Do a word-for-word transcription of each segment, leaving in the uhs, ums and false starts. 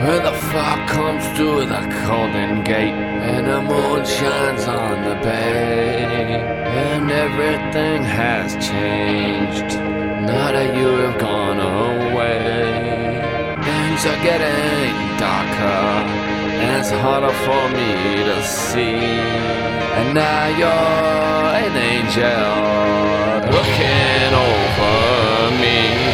When the fog comes through the Golden Gate and the moon shines on the bay, and everything has changed, now that you have gone away. Things are getting darker and it's harder for me to see, and now you're an angel looking over me.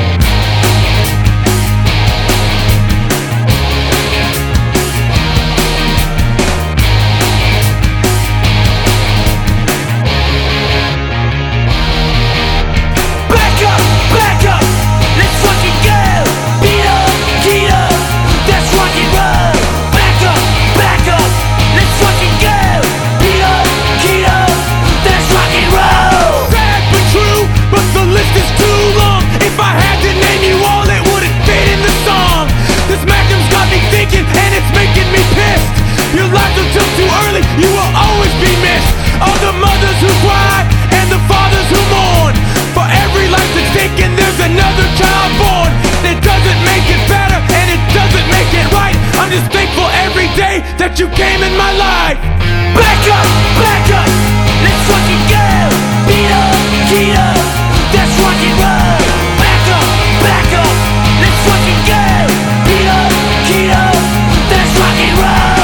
You will always be missed. All the mothers who cry and the fathers who mourn. For every life that's taken, there's another child born. It doesn't make it better and it doesn't make it right. I'm just thankful every day that you came in my life. Back up, back up, let's fucking go. Beat up, beat up, that's rock and roll. Back up, back up, let's fucking go. Beat up, beat up, that's rock and roll.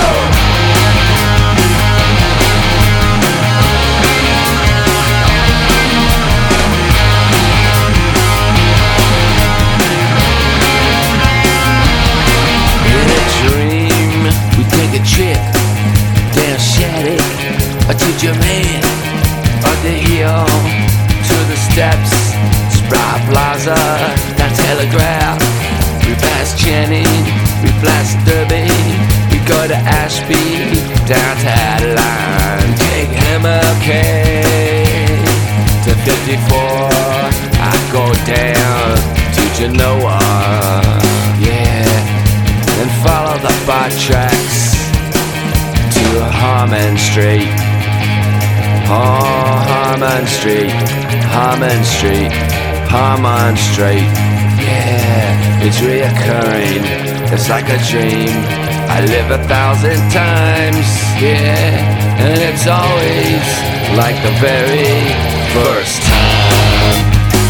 Trip down Shattuck or to Japan, or the hill to the steps, Spry Plaza, down Telegraph. We pass Channing, we pass Derby, we go to Ashby, down to Adeline. Take M L K to fifty-four, I go down to Genoa, yeah, and follow the bike tracks to Harmon Street. Oh, Harmon Street, Harmon Street, Harmon Street. Yeah, it's reoccurring, it's like a dream I live a thousand times, yeah, and it's always like the very first time.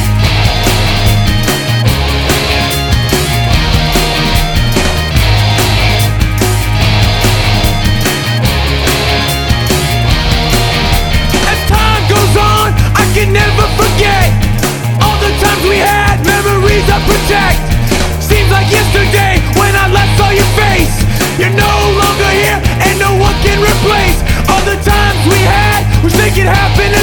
Never forget all the times we had, memories I protect. Seems like yesterday when I last saw your face. You're no longer here and no one can replace all the times we had. Wish they could happen